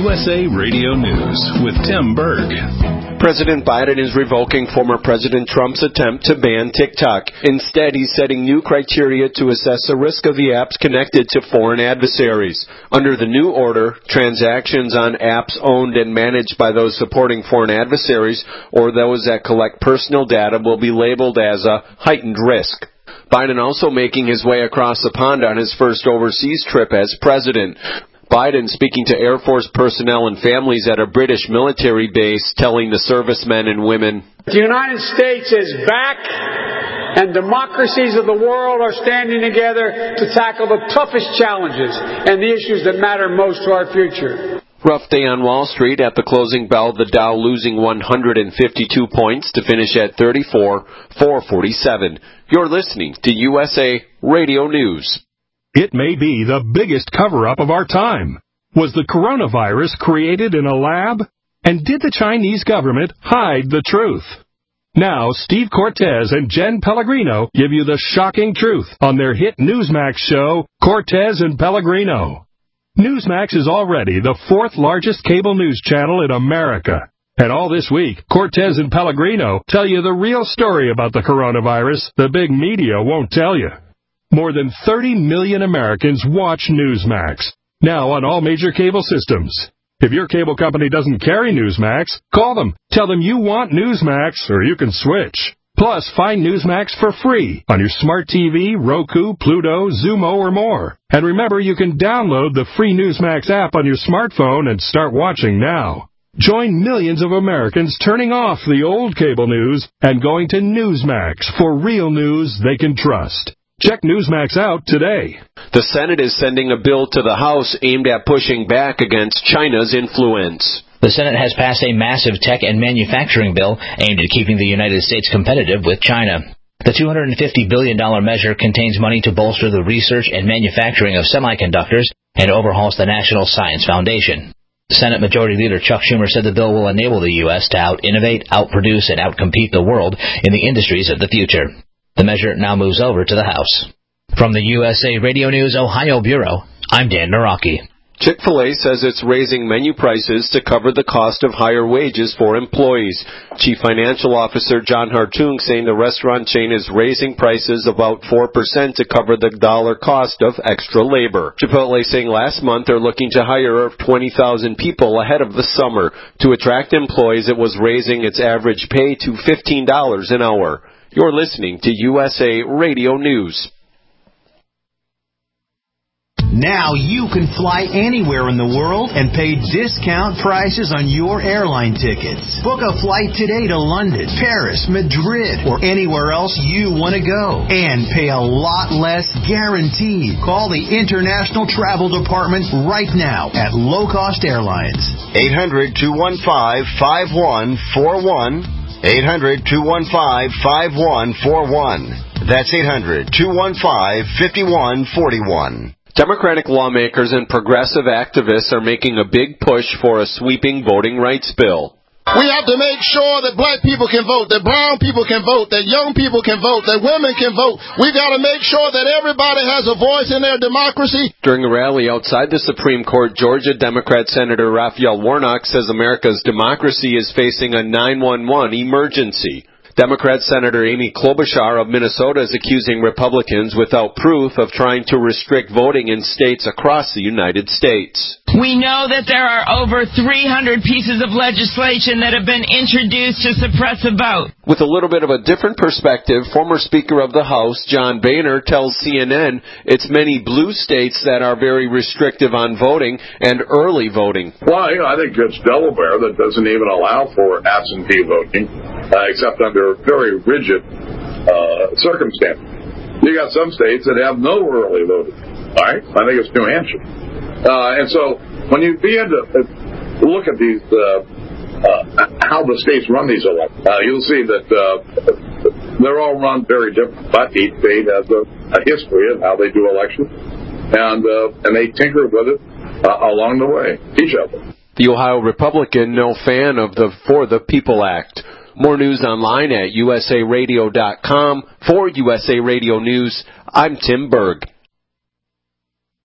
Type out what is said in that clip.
USA Radio News with Tim Berg. President Biden is revoking former President Trump's attempt to ban TikTok. Instead, he's setting new criteria to assess the risk of the apps connected to foreign adversaries. Under the new order, transactions on apps owned and managed by those supporting foreign adversaries or those that collect personal data will be labeled as a heightened risk. Biden also making his way across the pond on his first overseas trip as president. Biden speaking to Air Force personnel and families at a British military base, telling the servicemen and women, "The United States is back, and democracies of the world are standing together to tackle the toughest challenges and the issues that matter most to our future." Rough day on Wall Street. At the closing bell, the Dow losing 152 points to finish at 34,447. You're listening to USA Radio News. It may be the biggest cover-up of our time. Was the coronavirus created in a lab? And did the Chinese government hide the truth? Now, Steve Cortez and Jen Pellegrino give you the shocking truth on their hit Newsmax show, Cortez and Pellegrino. Newsmax is already the fourth largest cable news channel in America. And all this week, Cortez and Pellegrino tell you the real story about the coronavirus the big media won't tell you. More than 30 million Americans watch Newsmax, now on all major cable systems. If your cable company doesn't carry Newsmax, call them. Tell them you want Newsmax, or you can switch. Plus, find Newsmax for free on your smart TV, Roku, Pluto, Xumo, or more. And remember, you can download the free Newsmax app on your smartphone and start watching now. Join millions of Americans turning off the old cable news and going to Newsmax for real news they can trust. Check Newsmax out today. The Senate is sending a bill to the House aimed at pushing back against China's influence. The Senate has passed a massive tech and manufacturing bill aimed at keeping the United States competitive with China. The $250 billion measure contains money to bolster the research and manufacturing of semiconductors and overhauls the National Science Foundation. Senate Majority Leader Chuck Schumer said the bill will enable the U.S. to out-innovate, out-produce, and out-compete the world in the industries of the future. The measure now moves over to the House. From the USA Radio News Ohio Bureau, I'm Dan Naraki. Chick-fil-A says it's raising menu prices to cover the cost of higher wages for employees. Chief Financial Officer John Hartung saying the restaurant chain is raising prices about 4% to cover the dollar cost of extra labor. Chipotle saying last month they're looking to hire 20,000 people ahead of the summer. To attract employees, it was raising its average pay to $15 an hour. You're listening to USA Radio News. Now you can fly anywhere in the world and pay discount prices on your airline tickets. Book a flight today to London, Paris, Madrid, or anywhere else you want to go. And pay a lot less guaranteed. Call the International Travel Department right now at Low Cost Airlines. 800-215-5141. 800-215-5141. That's 800-215-5141. Democratic lawmakers and progressive activists are making a big push for a sweeping voting rights bill. We have to make sure that black people can vote, that brown people can vote, that young people can vote, that women can vote. We've got to make sure that everybody has a voice in their democracy. During a rally outside the Supreme Court, Georgia Democrat Senator Raphael Warnock says America's democracy is facing a 911 emergency. Democrat Senator Amy Klobuchar of Minnesota is accusing Republicans without proof of trying to restrict voting in states across the United States. We know that there are over 300 pieces of legislation that have been introduced to suppress a vote. With a little bit of a different perspective, former Speaker of the House, John Boehner, tells CNN it's many blue states that are very restrictive on voting and early voting. Well, I think it's Delaware that doesn't even allow for absentee voting, except under very rigid circumstances. You got some states that have no early voting. All right, I think it's New Hampshire. And so when you begin to look at these, how the states run these elections, you'll see that they're all run very different. But each state has a history of how they do elections, and they tinker with it along the way, each of them. The Ohio Republican, no fan of the For the People Act. More news online at usaradio.com. For USA Radio News, I'm Tim Berg.